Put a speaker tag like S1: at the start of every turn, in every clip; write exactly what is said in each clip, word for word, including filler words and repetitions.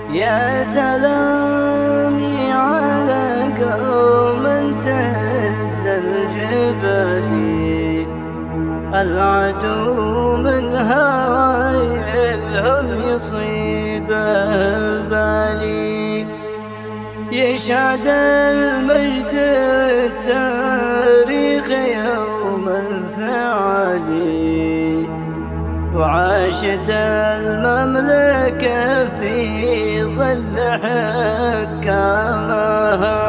S1: يا سلامي على قوم تهز الجبال، العدو من هوايلهم يصيبه بالي. يشهد المجد التاريخ يوم الفعال، وعاشت المملكة في ظل حكامها.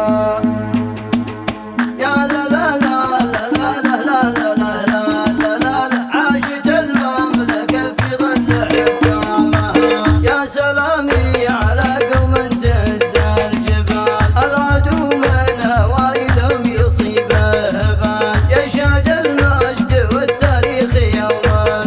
S1: يا لا لا لا لا لا لا لا لا لا لا، عاشت المملكة في ظل حكامها. يا سلامي على قوم تهز الجبال، العدو من هوايلهم يصيبه بال. يشهد المجد والتاريخ يوم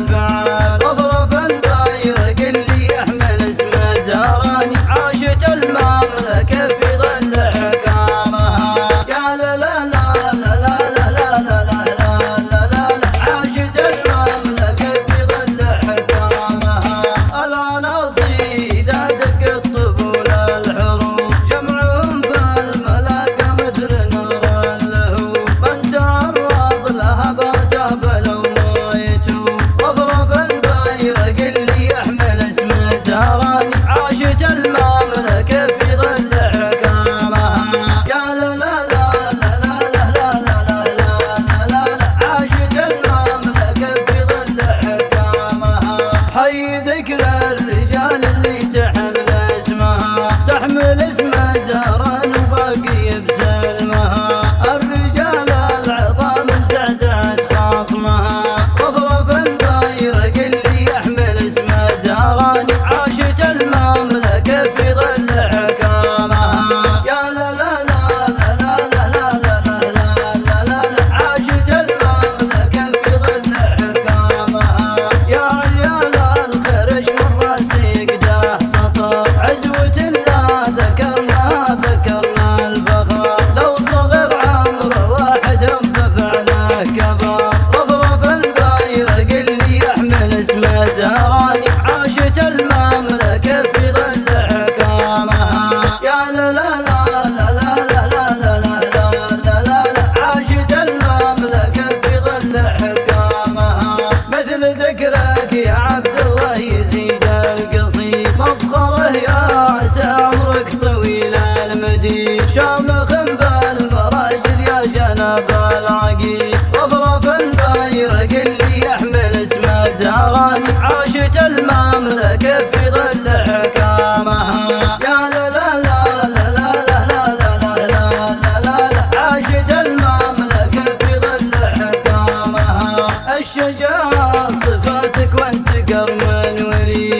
S1: شامخ بالمراجل يا جناب العقيد، واضرب البايرق اللي يحمل اسمه زهراني. عاشت المملكة في ظل حكامها. يا لا لا لا لا لا لا لا لا لا لا، عاشت المملكة في ظل حكامها. الشجاعة صفاتك وانت قرن ولي،